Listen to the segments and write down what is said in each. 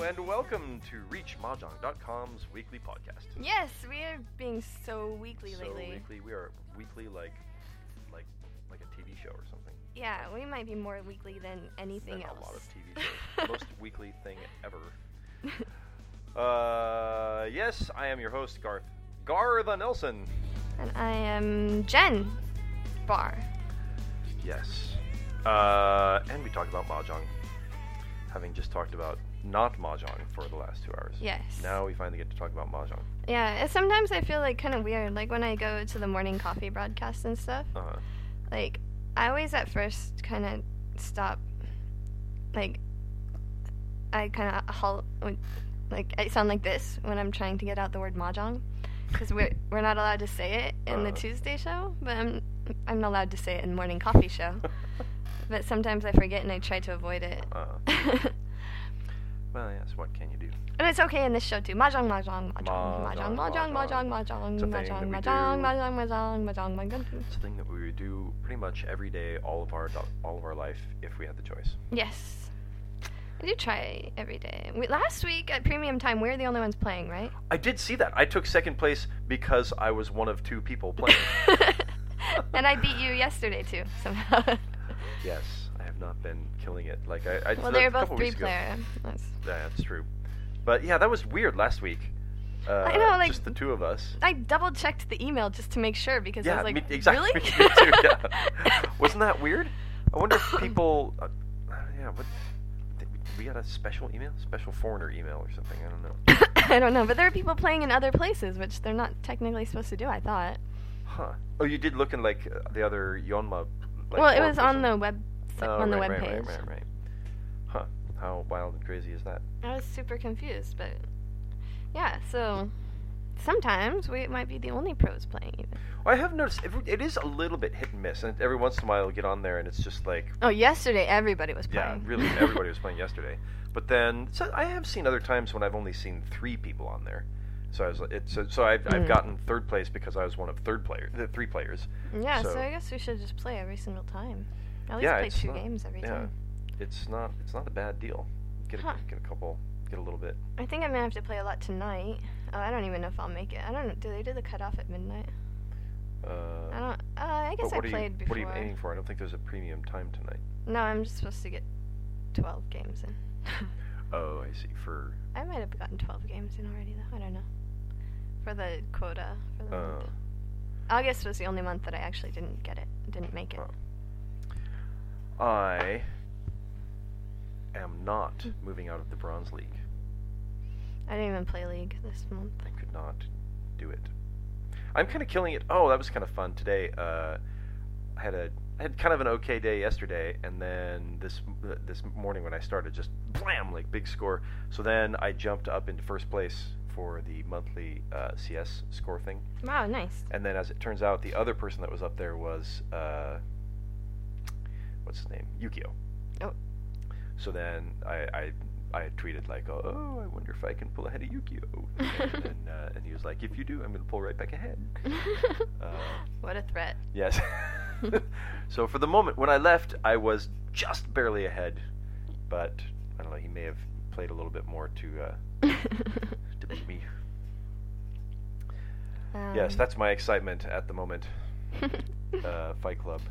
and welcome to ReachMahjong.com's weekly podcast. Yes, we are being so weekly So lately. weekly, we are weekly like a TV show or something. Yeah, we might be more weekly than anything Than else. a lot of TV shows. Most weekly thing ever. Yes, I am your host, Garth Nelson. And I am Jen Barr. Yes. And we talk about Mahjong. Having just talked about not Mahjong for the last 2 hours. Yes. Now we finally get to talk about Mahjong. Yeah, sometimes I feel like kind of weird, like when I go to the morning coffee broadcast and stuff. Uh-huh. Like, I always at first kind of stop, like, I kind of like, I sound like this when I'm trying to get out the word Mahjong. Because we're not allowed to say it in the Tuesday show, but I'm allowed to say it in morning coffee show. But sometimes I forget and I try to avoid it. Well, yes, what can you do? And it's okay in this show too. Mahjong, mahjong, mahjong, Mahjong, mahjong, mahjong, mahjong, It's a mahjong, thing that we mahjong, do. mahjong, mahjong, mahjong, mahjong. It's a thing that we would do pretty much every day, all of our life, if we had the choice. Yes. I do try every day. Last week at Premium Time, we're the only ones playing, right? I did see that. I took second place because I was one of 2 people playing. And I beat you yesterday too, somehow. Yes, I have not been killing it. Like I Well, a they're both couple weeks ago. 3-player. Yeah, that's true. But yeah, that was weird last week. I know, like, just the 2 of us. I double checked the email just to make sure because I Yeah, was like, exactly. really? Me too. Yeah. Wasn't that weird? I wonder if people. What? We got a special email, special foreigner email or something. I don't know. I don't know, but there are people playing in other places, which they're not technically supposed to do, I thought. Huh. Oh, you did look in like the other Yonma. Like, Well, it forum was or on something. the web on the web page. Right. Huh. How wild and crazy is that? I was super confused, but yeah, so sometimes we might be the only pros playing even. Well, I have noticed it is a little bit hit and miss, and every once in a while you'll get on there and it's just like, Oh, yesterday everybody was yeah, playing. really, everybody was playing yesterday. But then, so I have seen other times when I've only seen 3 people on there. So I was, I've gotten 3rd place because I was one of the 3 players. Yeah, So- so I guess we should just play every single time. At least Yeah, play it's 2 not- games every Yeah, time. it's not a bad deal. Get Huh. get a little bit. I think I'm gonna have to play a lot tonight. Oh, I don't even know if I'll make it. I don't know. Do they do the cutoff at midnight? I don't. I guess But I what played before. What are you aiming for? I don't think there's a premium time tonight. No, I'm just supposed to get 12 games in. Oh, I see. For I might have gotten 12 games in already, though. I don't know. For the quota for the month. August was the only month that I actually didn't make it. I am not moving out of the Bronze League. I didn't even play League this month. I could not do it. I'm kind of killing it. Oh, that was kind of fun today. I had kind of an okay day yesterday, and then this morning when I started, just blam, like big score. So then I jumped up into first place for the monthly CS score thing. Wow, nice. And then, as it turns out, the other person that was up there was what's his name? Yukio. Oh. So then I had tweeted like, oh, I wonder if I can pull ahead of Yukio. And he was like, if you do, I'm going to pull right back ahead. What a threat. Yes. So for the moment, when I left, I was just barely ahead. But, I don't know, he may have played a little bit more to beat me. Yes, that's my excitement at the moment. Fight Club.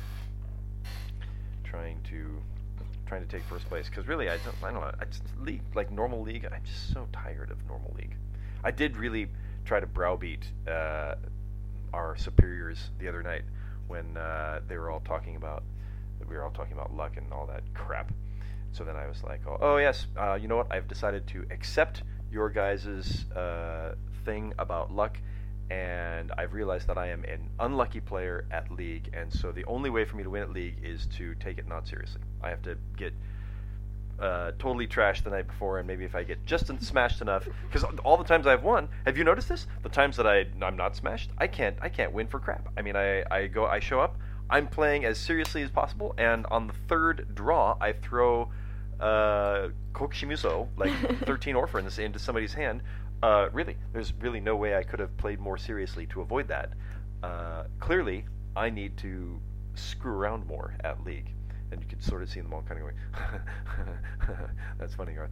Trying to take first place, because really I don't know, league, like normal league, I'm just so tired of normal league. I did really try to browbeat our superiors the other night when we were all talking about luck and all that crap. So then I was like, oh yes, you know what, I've decided to accept your guys' thing about luck, and I've realized that I am an unlucky player at League, and so the only way for me to win at League is to take it not seriously. I have to get totally trashed the night before, and maybe if I get just smashed enough, because all the times I've won, have you noticed this? The times that I'm not smashed, I can't win for crap. I mean, I show up, I'm playing as seriously as possible, and on the 3rd draw, I throw Kokushimuso, like 13 orphans, into somebody's hand. Really, there's really no way I could have played more seriously to avoid that. Clearly, I need to screw around more at League. and you could sort of see them all kind of going, "That's funny, Garth."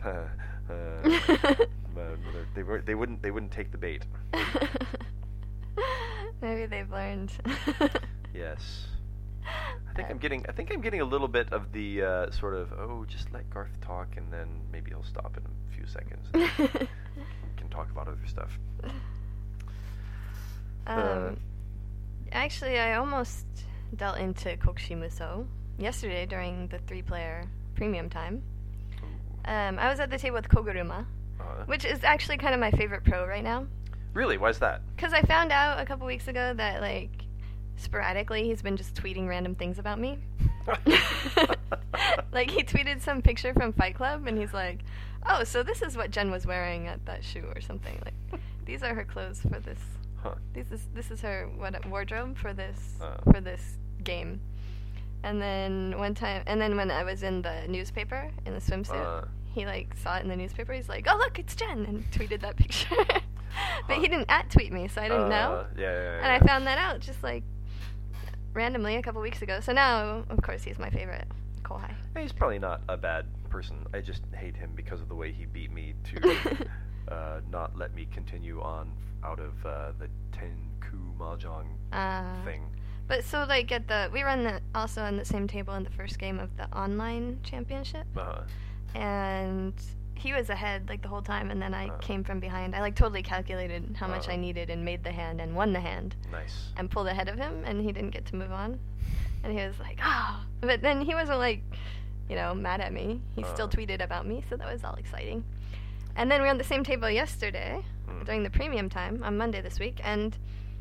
But they wouldn't take the bait. Maybe they've learned. Yes. I think I'm getting a little bit of the sort of, just let Garth talk, and then maybe he'll stop in a few seconds and can talk about other stuff. Actually, I almost dealt into Kokushimuso yesterday during the 3-player premium time. I was at the table with Koguruma, which is actually kind of my favorite pro right now. Really? Why's that? Because I found out a couple weeks ago that, like, sporadically he's been just tweeting random things about me. Like, he tweeted some picture from Fight Club, and he's like, "Oh, so this is what Jen was wearing at that shoe," or something. Like, these are her clothes for this. Huh. This is her wardrobe for this game. And then when I was in the newspaper in the swimsuit, he like saw it in the newspaper. He's like, "Oh, look, it's Jen," and tweeted that picture. But he didn't @tweet me, so I didn't know. Yeah. And I found that out just like randomly a couple weeks ago. So now, of course, he's my favorite Kohai. He's probably not a bad person. I just hate him because of the way he beat me to not let me continue on out of the Tenku Mahjong thing. But so like we run also on the same table in the first game of the online championship, and he was ahead like the whole time, and then I came from behind. I like totally calculated how much I needed and made the hand and won the hand. Nice. And pulled ahead of him, and he didn't get to move on. And he was like, but then he wasn't like, mad at me. He still tweeted about me, so that was all exciting. And then we were on the same table yesterday during the premium time on Monday this week, and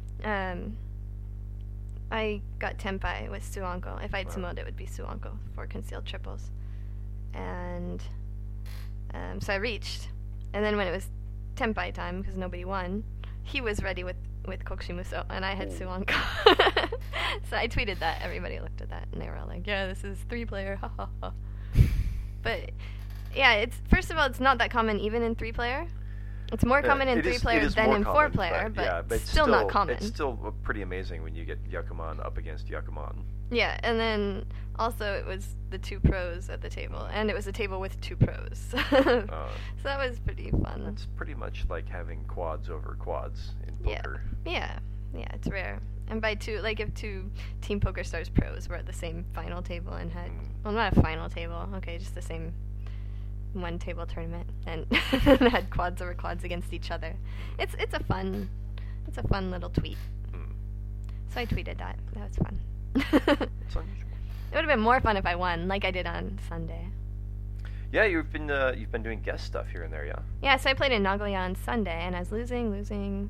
I got Tenpai with Suanko. If I had Sumoed, it would be Suanko for concealed triples. And so I reached. And then when it was Tenpai time, because nobody won, he was ready with Kokushimuso, and I had Suanko. So I tweeted that. Everybody looked at that, and they were all like, "Yeah, this is 3-player, ha ha ha." But, yeah, first of all, it's not that common even in 3-player. It's more common in 3-player than in 4-player, but it's still not common. It's still pretty amazing when you get Yakuman up against Yakuman. Yeah, and then also it was the 2 pros at the table, and it was a table with 2 pros. So that was pretty fun. It's pretty much like having quads over quads in poker. Yeah, it's rare. And by 2, like if 2 Team Poker Stars pros were at the same final table and had, well, not a final table, okay, just the same 1 table tournament, and had quads over quads against each other. It's a fun little tweet. So I tweeted that. That was fun. It's unusual. It would have been more fun if I won, like I did on Sunday. Yeah, you've been doing guest stuff here and there, yeah. Yeah, so I played in Nagoya on Sunday, and I was losing.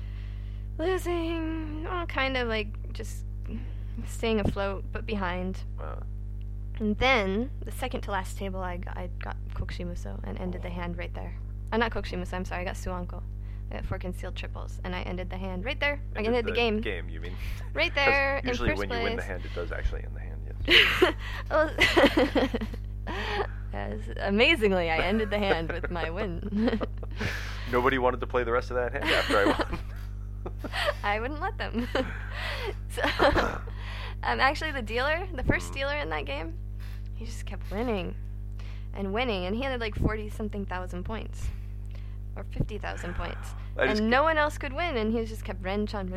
Kind of like just staying afloat, but behind. And then the second to last table, I got Kokushimuso and ended the hand right there. Not Kokushimuso, I'm sorry, I got Suanko for concealed triples, and I ended the hand right there. I ended the game. Game, you mean? Right there in first place. Usually when you win the hand, it does actually end the hand, yes. Yes, amazingly, I ended the hand with my win. Nobody wanted to play the rest of that hand after I won. I wouldn't let them. So, actually, the first dealer in that game, he just kept winning, and he had like 40-something thousand points, or 50,000 points, and no one else could win, and he just kept Renchan,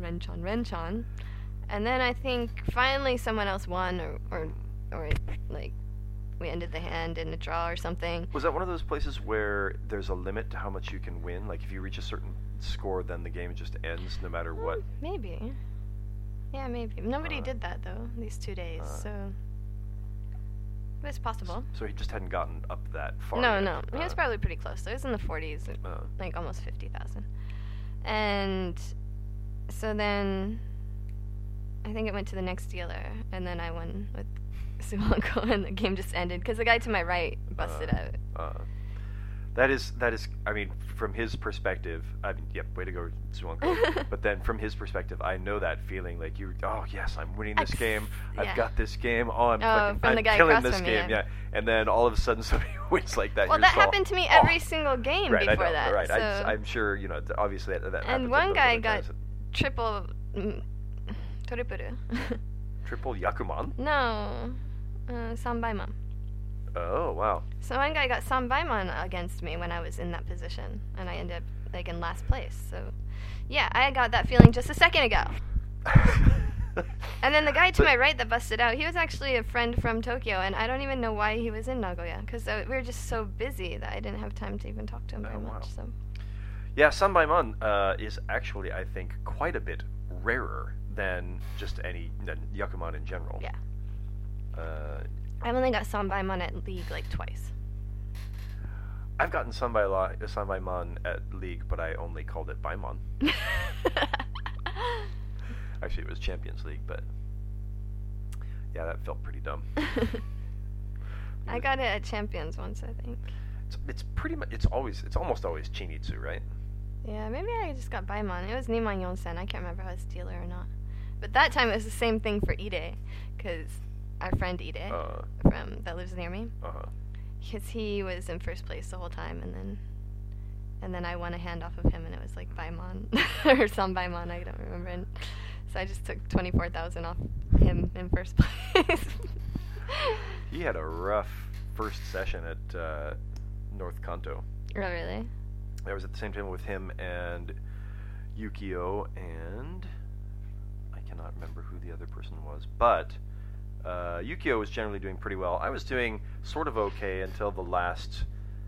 and then I think finally someone else won, or like we ended the hand in a draw or something. Was that one of those places where there's a limit to how much you can win? Like if you reach a certain score, then the game just ends no matter what? Maybe. Yeah, maybe. Nobody did that, though, these 2 days, so it's possible. So he just hadn't gotten up that far No, yet. no. He was probably pretty close, though. He was in the 40s, like almost 50,000. And so then I think it went to the next dealer, and then I won with Suanko, and the game just ended, because the guy to my right busted out. That is, I mean, from his perspective, way to go, Suanko. But then from his perspective, I know that feeling, like yes, I'm winning this game. I've got this game. I'm killing this game. Yeah. And then all of a sudden somebody wins like that. Well, that happened to me every single game before that. Right, so. I'm sure, obviously that happens. And one guy got triple... Triple Triple Yakuman? No. Sanbaimon. Oh, wow. So one guy got Sanbaimon against me when I was in that position, and I ended up like in last place. So, yeah, I got that feeling just a second ago. And then the guy to my right that busted out, he was actually a friend from Tokyo, and I don't even know why he was in Nagoya, because we were just so busy that I didn't have time to even talk to him very much. So. Yeah, Sanbaimon is actually, I think, quite a bit rarer than just than Yakuman in general. Yeah. I've only got Sanbaimon at League like twice. I've gotten Sanbaimon at League, but I only called it Baimon. Actually, it was Champions League, but yeah, that felt pretty dumb. I got it at Champions once, I think. It's pretty much. It's almost always Chinitsu, right? Yeah, maybe I just got Baimon. It was Niman Yonsen. I can't remember if I was dealer or not. But that time it was the same thing for Ide, because our friend Ide that lives near me, because he was in first place the whole time, and then I won a hand off of him, and it was like Baimon or some Baimon, I don't remember. And so I just took 24,000 off him in first place. He had a rough first session at North Kanto. Oh, really? I was at the same table with him and Yukio, and I cannot remember who the other person was, but Yukio was generally doing pretty well. I was doing sort of okay until the last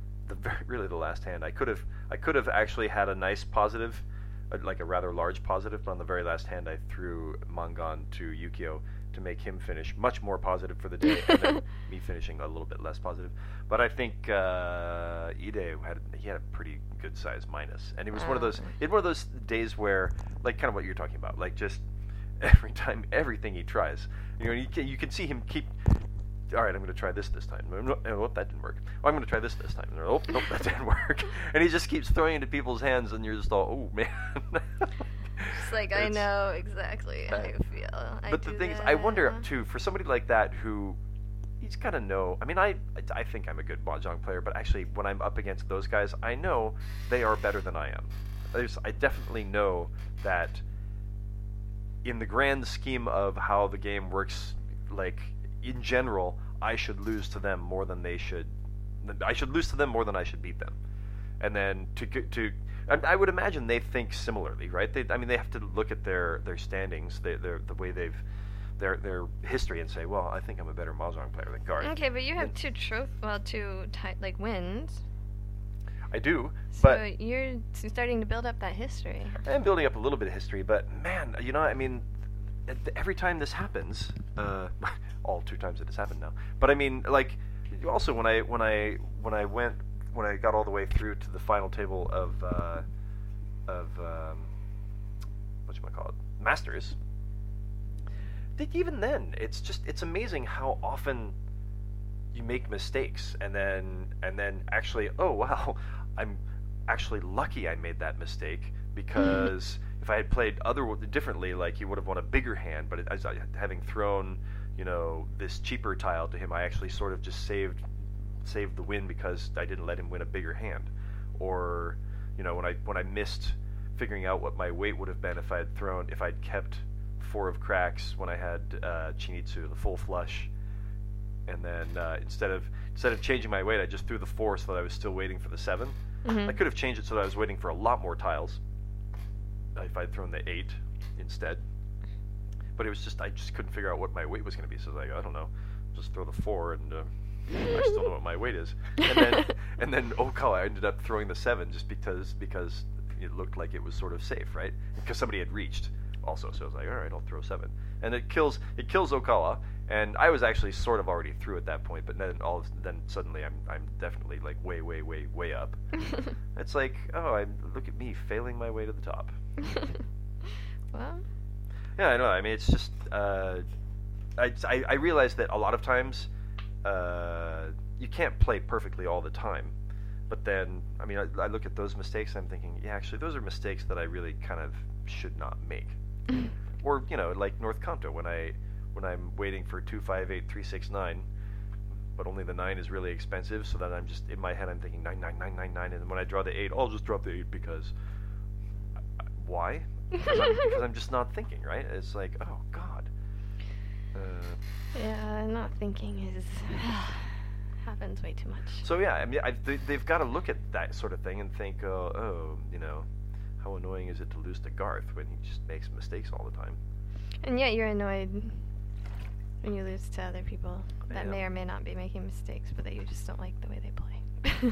hand. I could have actually had a nice positive, like a rather large positive, but on the very last hand I threw Mangan to Yukio to make him finish much more positive for the day, and then me finishing a little bit less positive. But I think Ide had a pretty good size minus, and it was one of those days where, like, kind of what you're talking about, like, just every time everything he tries, you can see him keep. All right, I'm going to try this time. Oh, that didn't work. Oh, I'm going to try this time. Oh, nope, that didn't work. And he just keeps throwing into people's hands, and you're just all, oh, man. Just like, I know exactly how you feel. But the thing is, I wonder, too, for somebody like that who, he's got to know, I mean, I think I'm a good Mahjong player, but actually, when I'm up against those guys, I know they are better than I am. I definitely know that in the grand scheme of how the game works, like, in general, I should lose to them more than they should. I should lose to them more than I should beat them. And then I would imagine they think similarly, right? They have to look at their standings, the way their history, and say, well, I think I'm a better Mahjong player than Garth. Okay, but you have two wins. I do, so but you're starting to build up that history. I'm building up a little bit of history, but man, I mean, every time this happens, all 2 times it has happened now. But I mean, like, also when I got all the way through to the final table of whatchamacallit, Masters, even then, it's amazing how often you make mistakes, and then actually, oh wow, I'm actually lucky I made that mistake, because if I had played differently, like, he would have won a bigger hand, but as having thrown, this cheaper tile to him, I actually sort of just saved the win because I didn't let him win a bigger hand. Or, when I missed figuring out what my weight would have been if I'd kept 4 of cracks when I had Chinitsu, the full flush, and then instead of changing my weight, I just threw the 4 so that I was still waiting for the 7. I could have changed it so that I was waiting for a lot more tiles if I'd thrown the 8 instead. But it was just, I just couldn't figure out what my weight was going to be, so I was like, I don't know, just throw the 4, and I still know what my weight is. And then Okawa ended up throwing the 7 just because it looked like it was sort of safe, right? Because somebody had reached also, so I was like, all right, I'll throw 7, and it kills Okawa. And I was actually sort of already through at that point, but then suddenly I'm definitely like way up. It's like, oh, look at me failing my way to the top. Well, yeah, I know. I mean, it's just I realize that a lot of times you can't play perfectly all the time. But then, I mean, I look at those mistakes and I'm thinking, yeah, actually, those are mistakes that I really kind of should not make. Or, like North Kanto, when I'm waiting for 258 369, but only the 9 is really expensive, so then I'm just, in my head, I'm thinking 99999, and then when I draw the 8, I'll just drop the 8 because... Why? Because I'm just not thinking, right? It's like, oh, God. Yeah, not thinking is happens way too much. So yeah, I mean, they've got to look at that sort of thing and think, how annoying is it to lose to Garth when he just makes mistakes all the time? And yet you're annoyed when you lose to other people that Yeah. may or may not be making mistakes, but that you just don't like the way they play.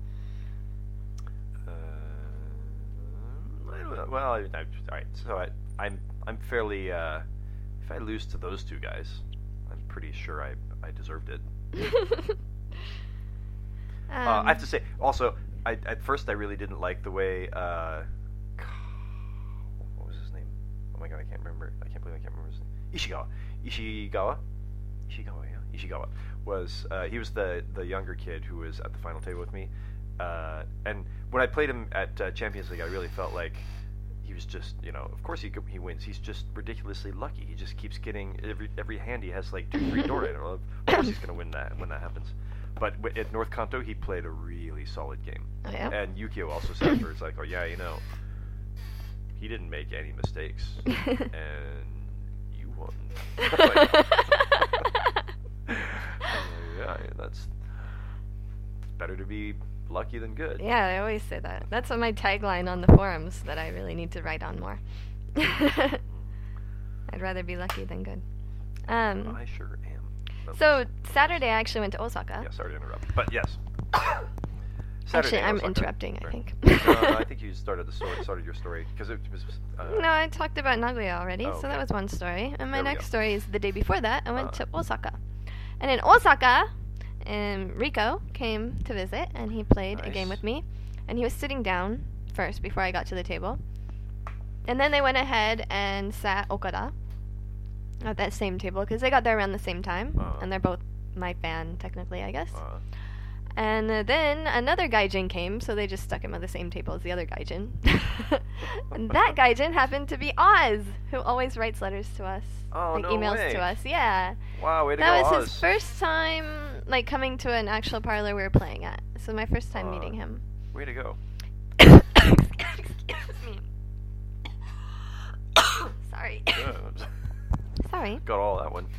Well, all right. So I'm fairly. If I lose to those two guys, I'm pretty sure I deserved it. I have to say, also, at first I really didn't like the way. What was his name? Oh my god, I can't remember. I can't believe I can't remember his name. Ishikawa, yeah. Ishikawa was he was the younger kid who was at the final table with me, and when I played him at Champions League, I really felt like he was just, of course he wins. He's just ridiculously lucky. He just keeps getting every hand he has like 2-3 door. Of course he's gonna win that when that happens. But at North Kanto, he played a really solid game. Oh, yeah? And Yukio also said afterwards, like, oh yeah, he didn't make any mistakes, and you won. Yeah, that's better to be lucky than good. Yeah, I always say that. That's my tagline on the forums that I really need to write on more. I'd rather be lucky than good. I sure am. So Saturday I actually went to Osaka. Yeah, sorry to interrupt, but yes. Actually, I'm Osaka. interrupting, Sorry. I think. No, I think you started your story because it was. No, I talked about Nagoya already, Oh, so that okay. was one story. And my There we next go. story is the day before that. I went to Osaka. And in Osaka, Rico came to visit, and he played a game Nice. with me. And he was sitting down first before I got to the table. And then they went ahead and sat Okada at that same table, because they got there around the same time. And they're both my fan, technically, I guess. And then another gaijin came, so they just stuck him at the same table as the other gaijin. And that gaijin happened to be Oz, who always writes letters to us, Oh, like no emails way. to us. Yeah, Wow, way to that go, was Oz. his first time, like coming to an actual parlor we were playing at. So my first time meeting him. Way to go. Excuse me. Sorry. Yeah, Sorry. got all that one.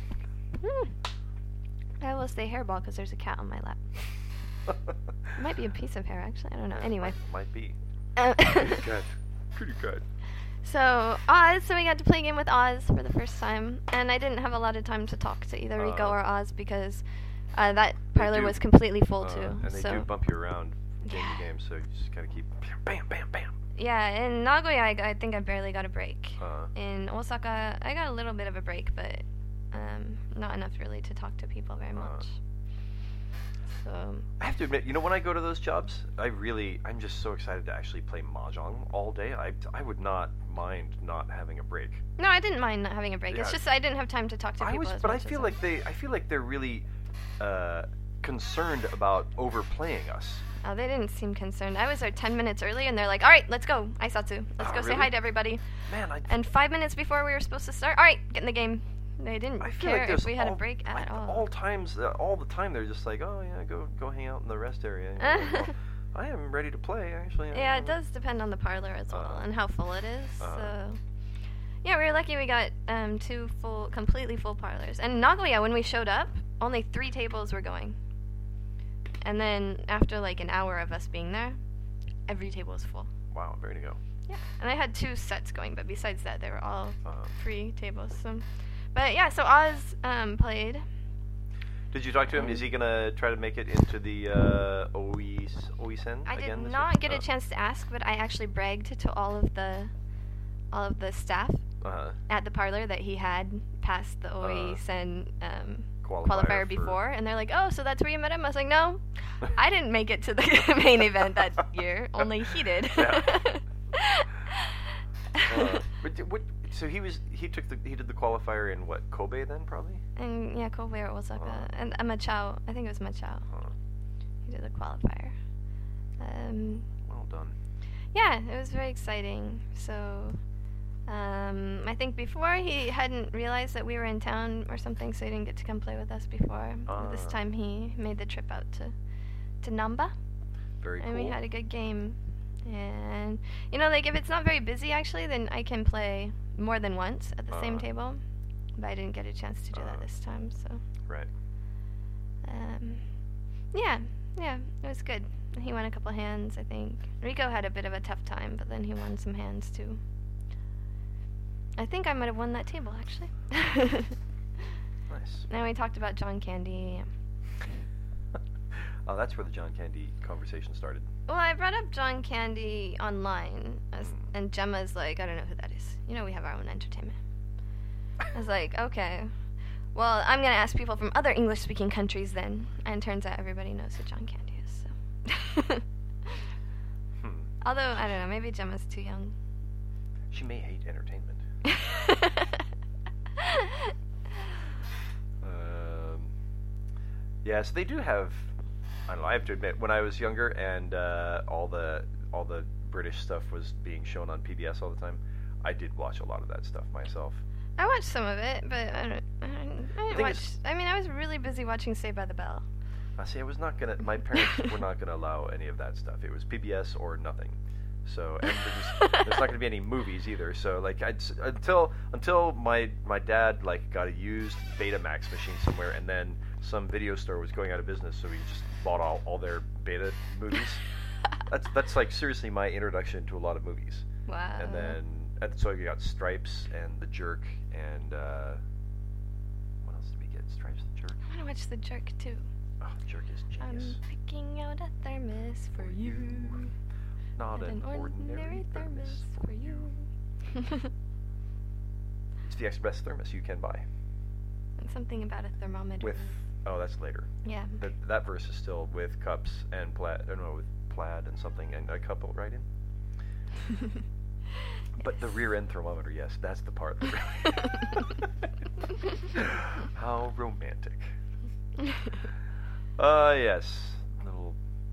I will say hairball because there's a cat on my lap. It might be a piece of hair, actually. I don't know. Anyway. Might be. Uh, Pretty good. So, Oz, so we got to play a game with Oz for the first time, and I didn't have a lot of time to talk to either Rico or Oz because that parlor was completely full too. And they so do bump you around from game Yeah. to game, so you just gotta keep bam, bam, bam. yeah, in Nagoya I think I barely got a break. Uh, In Osaka I got a little bit of a break, but not enough really to talk to people very much. So I have to admit, when I go to those jobs, I'm just so excited to actually play mahjong all day. I would not mind not having a break. no, I didn't mind not having a break. It's Yeah. just I didn't have time to talk to people as much I feel as like they're really concerned about overplaying us. Oh, they didn't seem concerned. I was there 10 minutes early, and they're like, all right, let's go, Aisatsu. Let's go say really? hi to everybody. Man, And 5 minutes before we were supposed to start, all right, get in the game. They didn't I feel care like there's if we had a all- break at like, all. all the time they're just like, oh yeah, go hang out in the rest area. Well, I am ready to play actually. Yeah, it does depend on the parlor as well and how full it is. Uh-huh. So, yeah, we were lucky we got 2 completely full parlors. And Nagoya, when we showed up, only 3 tables were going. And then after like an hour of us being there, every table was full. Wow, ready to go. Yeah, and I had 2 sets going, but besides that, they were all Uh-huh. free tables. So, but yeah, so Oz played. Did you talk to him? Is he gonna try to make it into the Oisen I again? did this not year? get a chance to ask, but I actually bragged to all of the staff Uh-huh. at the parlor that he had passed the Oisen Qualifier qualifier for- before, and they're like, "Oh, so that's where you met him?" I was like, "No, I didn't make it to the main event that year. Only he did." Yeah. So he did the qualifier in what, Kobe then probably? And yeah, Kobe or Osaka, and Machao. I think it was Machao. Uh, He did the qualifier. well done. Yeah, it was very exciting. So, I think before he hadn't realized that we were in town or something, so he didn't get to come play with us before. But this time he made the trip out to Namba, Very and cool. we had a good game. And like if it's not very busy actually, then I can play more than once at the same table. but I didn't get a chance to do that this time. So. Right. Yeah, it was good. He won a couple hands, I think. Rico had a bit of a tough time, but then he won some hands too. I think I might have won that table, actually. Nice. Now we talked about John Candy. Oh, that's where the John Candy conversation started. Well, I brought up John Candy online, and Gemma's like, I don't know who that is. You know, we have our own entertainment. I was like, okay. Well, I'm going to ask people from other English-speaking countries then. And turns out everybody knows who John Candy is, so. Although, I don't know, maybe Gemma's too young. She may hate entertainment. Yeah, so they do have, I don't know, I have to admit, when I was younger and all the British stuff was being shown on PBS all the time, I did watch a lot of that stuff myself. I watched some of it, but I didn't watch. I mean, I was really busy watching Saved by the Bell. See, I was not gonna. My parents were not gonna allow any of that stuff. It was PBS or nothing. So, and there's not gonna be any movies either. So, like, until my dad like got a used Betamax machine somewhere, and then some video store was going out of business, so we just bought all their Beta movies. That's like seriously my introduction to a lot of movies. Wow. And so you got Stripes and The Jerk and what else did we get? Stripes, The Jerk. I want to watch The Jerk too. Oh, The Jerk is genius. I'm picking out a thermos for you. Not an ordinary thermos for you. It's the extra best thermos you can buy. And something about a thermometer. That's later. Yeah. That verse is still with cups and plaid. With plaid and something and a couple right in. But the rear end thermometer, yes, that's the part. How romantic. Yes, little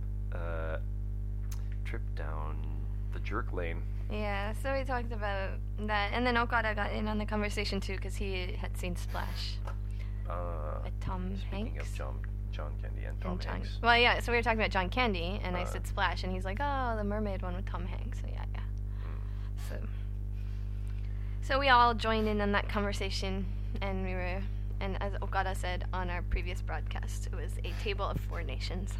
trip down the jerk lane. Yeah, so we talked about that, and then Okada got in on the conversation too because he had seen Splash with Tom Hanks. Speaking of John Candy and Tom Hanks. Well, yeah, so we were talking about John Candy, and I said Splash, and he's like, oh, the mermaid one with Tom Hanks. So yeah. So we all joined in on that conversation, and and as Okada said on our previous broadcast, it was a table of 4 nations.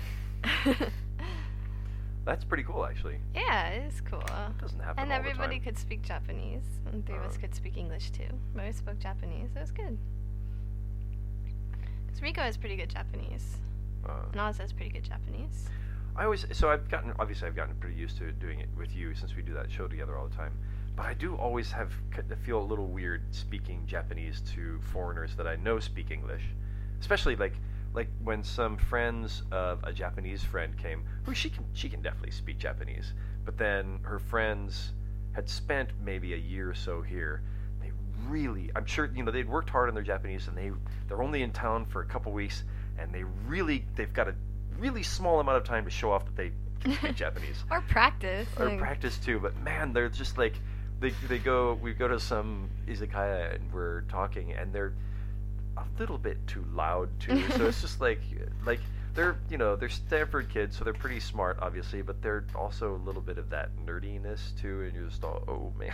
That's pretty cool, actually. Yeah, it is cool. It doesn't happen and all the time. everybody could speak Japanese, and 3 of us could speak English too. But I spoke Japanese. It was good. Because Rico has pretty good Japanese. And Oz has pretty good Japanese. I've gotten pretty used to doing it with you since we do that show together all the time. But I do always feel a little weird speaking Japanese to foreigners that I know speak English, especially like when some friends of a Japanese friend came, who she can definitely speak Japanese, but then her friends had spent maybe a year or so here. They really, I'm sure, they'd worked hard on their Japanese, and they're only in town for a couple weeks, and they've got a really small amount of time to show off that they can speak Japanese. Or practice. Practice too, but man, they're just like. We go to some izakaya and we're talking, and they're a little bit too loud too. So it's just like they're they're Stanford kids, so they're pretty smart obviously, but they're also a little bit of that nerdiness too, and you're just all, oh man,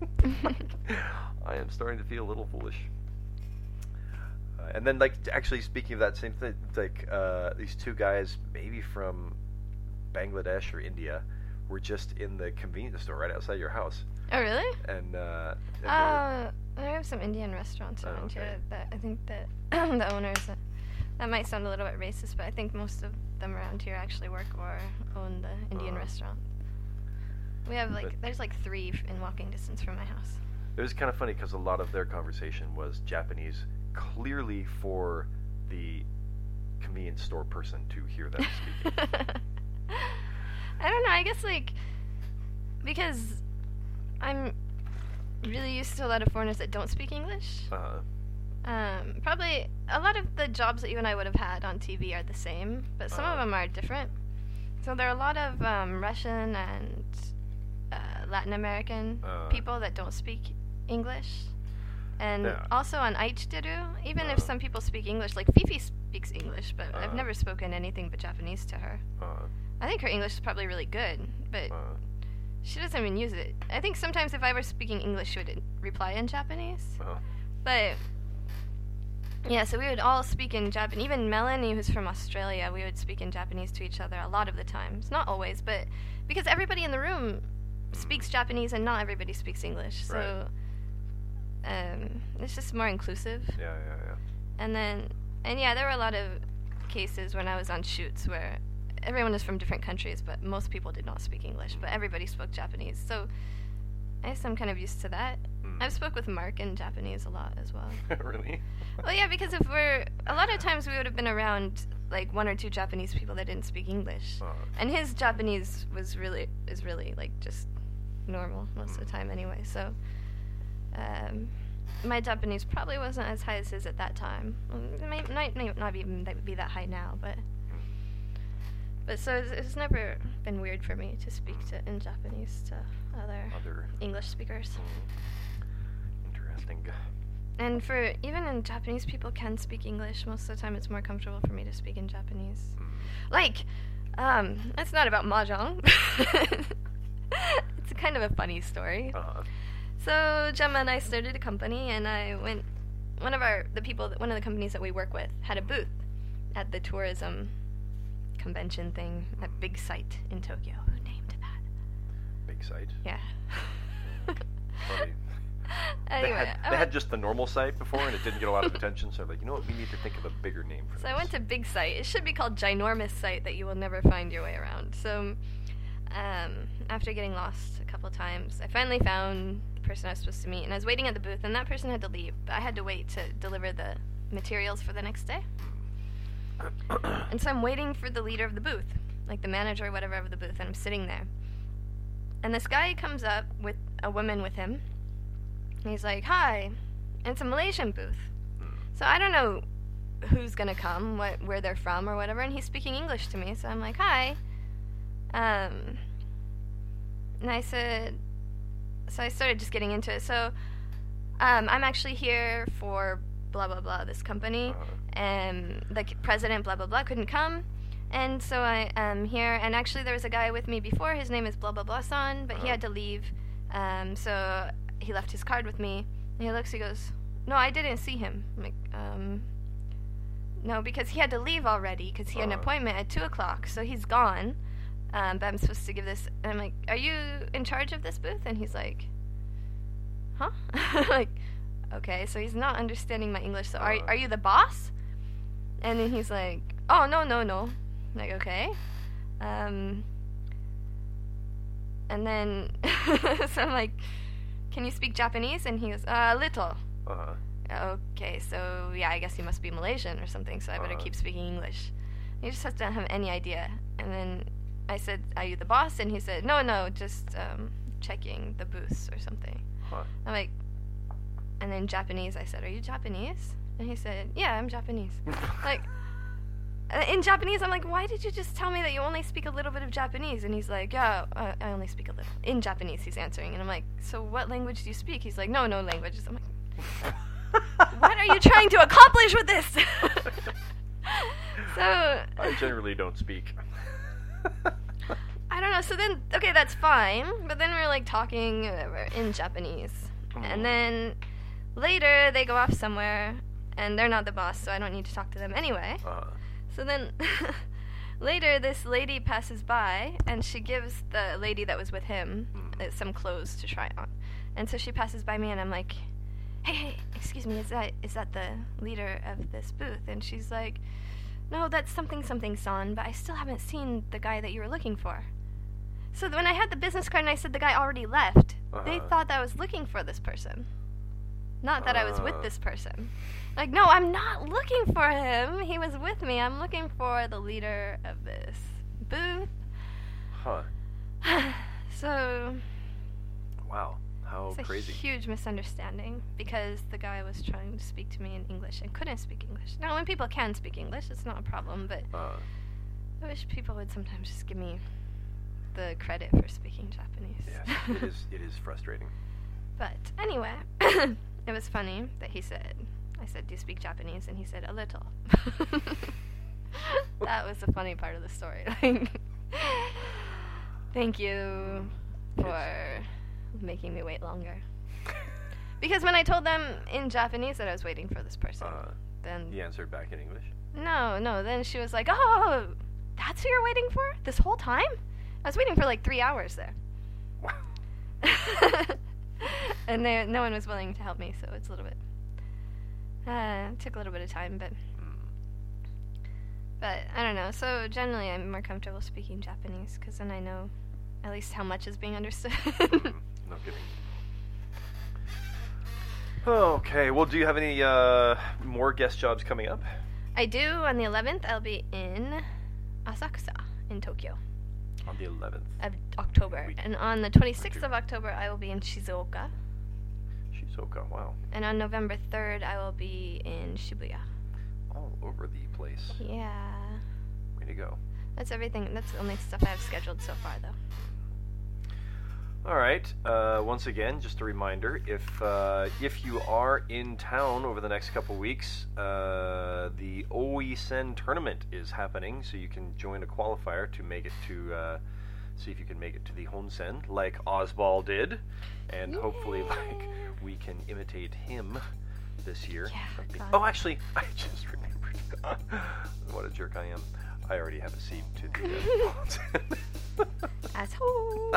I am starting to feel a little foolish. And then actually speaking of that same thing, these 2 guys maybe from Bangladesh or India were just in the convenience store right outside your house. Oh, really? And I have some Indian restaurants around here that I think that the owners, that might sound a little bit racist, but I think most of them around here actually work or own the Indian restaurant. We have there's 3 in walking distance from my house. It was kind of funny because a lot of their conversation was Japanese, clearly for the convenience store person to hear them speaking. I don't know, I guess because I'm really used to a lot of foreigners that don't speak English. Probably a lot of the jobs that you and I would have had on TV are the same, but some of them are different. So there are a lot of Russian and Latin American people that don't speak English. And also on Aichideru, even if some people speak English, like Fifi speaks English, but I've never spoken anything but Japanese to her. I think her English is probably really good, but she doesn't even use it. I think sometimes if I were speaking English, she would reply in Japanese. But yeah, so we would all speak in Japanese. Even Melanie, who's from Australia, we would speak in Japanese to each other a lot of the times. Not always, but because everybody in the room speaks Japanese and not everybody speaks English. So it's just more inclusive. Yeah. And yeah, there were a lot of cases when I was on shoots where everyone is from different countries, but most people did not speak English, but everybody spoke Japanese. So I guess I'm kind of used to that. I've spoke with Mark in Japanese a lot as well. Really? Well, yeah, because a lot of times we would have been around like one or two Japanese people that didn't speak English, and his Japanese is really like just normal most of the time anyway. So my Japanese probably wasn't as high as his at that time. It might not even be that high now, but so it's never been weird for me to speak in Japanese to other English speakers. Interesting. And for even in Japanese, people can speak English. Most of the time, it's more comfortable for me to speak in Japanese. Like, that's not about mahjong. It's kind of a funny story. So Gemma and I started a company, and I went. One of the companies that we work with had a booth at the tourism convention thing at Big Sight in Tokyo. Who named that? Big Sight? Yeah. Funny. Anyway, they had just the normal site before, and it didn't get a lot of attention, so like, you know what, we need to think of a bigger name for this. So I went to Big Sight. It should be called Ginormous Sight that you will never find your way around. So after getting lost a couple times, I finally found the person I was supposed to meet, and I was waiting at the booth, and that person had to leave, but I had to wait to deliver the materials for the next day. And so I'm waiting for the leader of the booth, like the manager or whatever of the booth, and I'm sitting there. And this guy comes up with a woman with him, and he's like, "Hi," and it's a Malaysian booth. So I don't know who's gonna come, where they're from or whatever, and he's speaking English to me, so I'm like, "Hi." And I said, so I started just getting into it. So I'm actually here for blah blah blah, this company, and the president blah blah blah couldn't come, and so I am here, and actually there was a guy with me before, his name is blah blah blah san, but he had to leave, so he left his card with me, and he looks, he goes, "No, I didn't see him." I'm like, no, because he had to leave already, because he had an appointment at 2 o'clock, so he's gone, but I'm supposed to give this, and I'm like, "Are you in charge of this booth?" And he's like, "Huh?" Like, okay, so he's not understanding my English, so are you the boss? And then he's like, "Oh, no. I'm like, okay. And then, so I'm like, "Can you speak Japanese?" And he goes, "A little." Okay, so yeah, I guess he must be Malaysian or something, so I better keep speaking English. He just doesn't have any idea. And then I said, "Are you the boss?" And he said, No, just checking the booths or something. I'm like, and in Japanese I said, "Are you Japanese?" And he said, "Yeah, I'm Japanese." Like, in Japanese, I'm like, "Why did you just tell me that you only speak a little bit of Japanese?" And he's like, "Yeah, I only speak a little." In Japanese, he's answering. And I'm like, "So what language do you speak?" He's like, no languages. I'm like, what are you trying to accomplish with this? So I generally don't speak. I don't know. So then, okay, that's fine. But then we're like talking in Japanese. And then later they go off somewhere, and they're not the boss, so I don't need to talk to them anyway. So then later this lady passes by, and she gives the lady that was with him some clothes to try on. And so she passes by me, and I'm like, hey, excuse me, is that the leader of this booth? And she's like, "No, that's something san, but I still haven't seen the guy that you were looking for." So when I had the business card and I said the guy already left, they thought that I was looking for this person, not that I was with this person. Like, no, I'm not looking for him. He was with me. I'm looking for the leader of this booth. So, wow, how it's crazy. a huge misunderstanding because the guy was trying to speak to me in English and couldn't speak English. Now, when people can speak English, it's not a problem, but I wish people would sometimes just give me the credit for speaking Japanese. Yes, it is frustrating. But anyway, it was funny that I said, "Do you speak Japanese?" And he said, "A little." That was the funny part of the story. Thank you for making me wait longer. Because when I told them in Japanese that I was waiting for this person, then He answered back in English. no. Then she was like, "Oh, that's who you're waiting for this whole time? I was waiting for like 3 hours there." Wow. And no one was willing to help me, so it's a little bit. It took a little bit of time, but I don't know. So generally, I'm more comfortable speaking Japanese because then I know at least how much is being understood. No kidding. Okay, well, do you have any more guest jobs coming up? I do. On the 11th, I'll be in Asakusa in Tokyo On the 11th. of October. Week. And on the 26th of October, I will be in Shizuoka. Shizuoka, wow. And on November 3rd, I will be in Shibuya. All over the place. Yeah. Way to go. That's everything. That's the only stuff I have scheduled so far, though. All right. Once again, just a reminder: if you are in town over the next couple weeks, the Oisen tournament is happening, so you can join a qualifier to make it to see if you can make it to the Honsen, like Osbald did, and hopefully, like we can imitate him this year. Yeah, God. Oh, actually, I just remembered. What a jerk I am! I already have a seat to the Honsen. Asshole.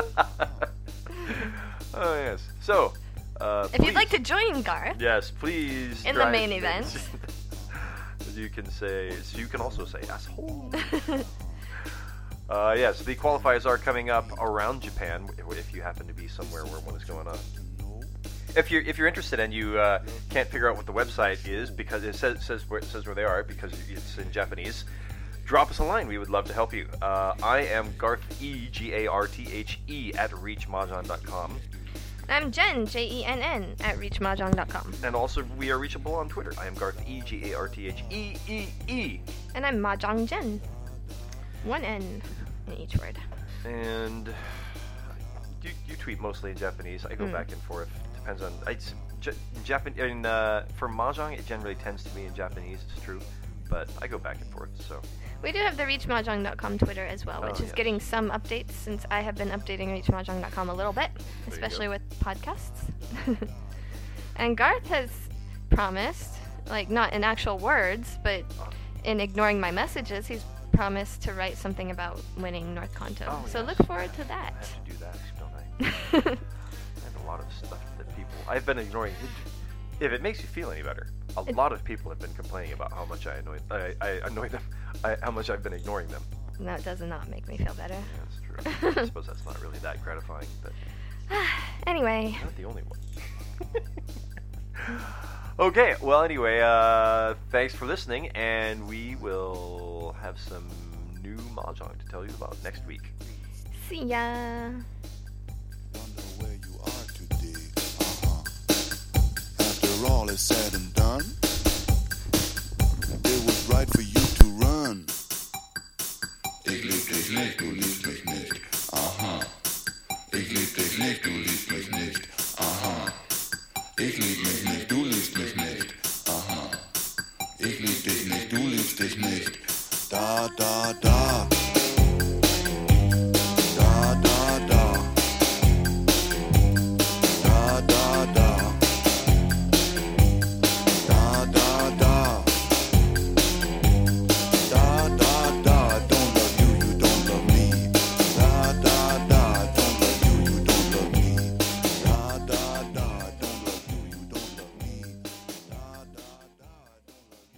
Oh yes. So, If you'd like to join Garth, yes, please. in the main event. You can say. So you can also say asshole. Yes, the qualifiers are coming up around Japan. If you happen to be somewhere where one is going on. If you're interested and you can't figure out what the website is because it says where they are because it's in Japanese, drop us a line. We would love to help you. I am Garth E Garthe at reachmahjong.com. I'm Jen, Jenn, at reachmahjong.com. And also, we are reachable on Twitter. I am Garth E Garthee. And I'm Mahjong Jen. 1 N in each word. And you tweet mostly in Japanese. I go back and forth. Depends on for Mahjong, it generally tends to be in Japanese. It's true, but I go back and forth. So We do have the reachmahjong.com Twitter as well, which is getting some updates since I have been updating reachmahjong.com a little bit, especially with podcasts. And Garth has promised, like not in actual words, but in ignoring my messages, he's promised to write something about winning North Kanto. So look forward to that. I have to do that, don't I? I have a lot of stuff that I've been ignoring. If it makes you feel any better, a lot of people have been complaining about how much I annoy them, how much I've been ignoring them. That does not make me feel better. Yeah, that's true. I suppose that's not really that gratifying, but anyway. Not the only one. Okay, well, anyway, thanks for listening, and we will have some new Mahjong to tell you about next week. See ya. Wonder where you are today. After all is said and done, it was right for you to run. Ich lieb dich nicht, du liebst mich nicht. Aha. Ich lieb dich nicht, du liebst mich nicht. Aha. Ich lieb mich nicht, du liebst mich nicht. Aha. Ich lieb dich nicht, du liebst dich nicht. Da, da, da.